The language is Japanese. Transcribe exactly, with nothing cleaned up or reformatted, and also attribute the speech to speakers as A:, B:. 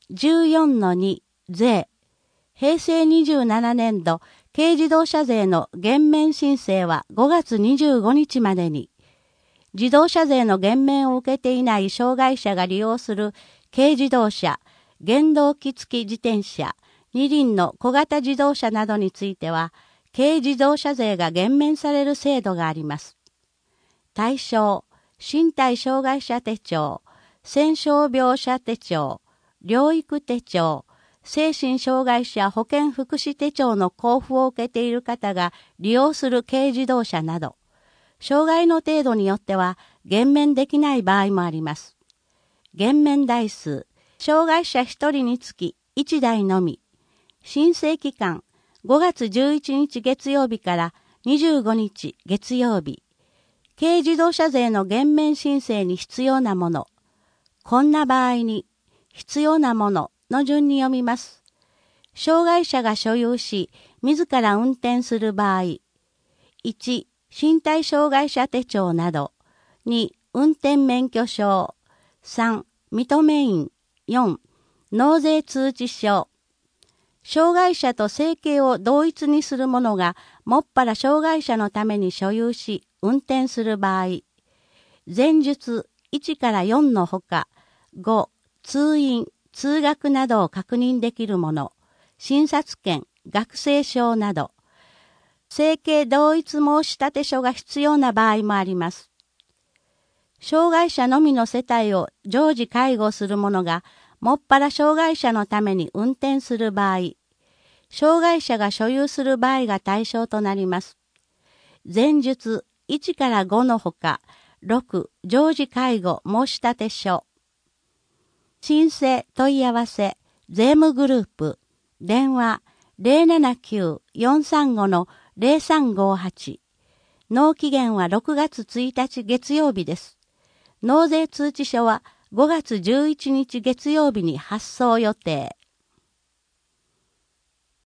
A: じゅうよんのに 税。平成にじゅうななねんど軽自動車税の減免申請はごがつにじゅうごにちまでに、自動車税の減免を受けていない障害者が利用する軽自動車、原動機付き自転車、二輪の小型自動車などについては、軽自動車税が減免される制度があります。対象、身体障害者手帳、戦傷病者手帳、療育手帳、精神障害者保健福祉手帳の交付を受けている方が利用する軽自動車など、障害の程度によっては減免できない場合もあります。減免台数、障害者ひとりにつきいちだいのみ。申請期間、ごがつじゅういちにち月曜日からにじゅうごにち月曜日。軽自動車税の減免申請に必要なもの。こんな場合に、必要なものの順に読みます。障害者が所有し、自ら運転する場合。いち、身体障害者手帳など。に、運転免許証。さん、認め印。よん、納税通知書。障害者と生計を同一にする者が、もっぱら障害者のために所有し、運転する場合。前述いちからよんのほか、ご、通院、通学などを確認できるもの、診察券、学生証など、生計同一申立書が必要な場合もあります。障害者のみの世帯を常時介護する者が、もっぱら障害者のために運転する場合、障害者が所有する場合が対象となります。前述いちからごのほか、ろく、常時介護申立書。申請問い合わせ、税務グループ、電話 ゼロななきゅう よんさんご のゼロさんごはち。納期限はろくがつついたち月曜日です。納税通知書はごがつじゅういちにち月曜日に発送予定。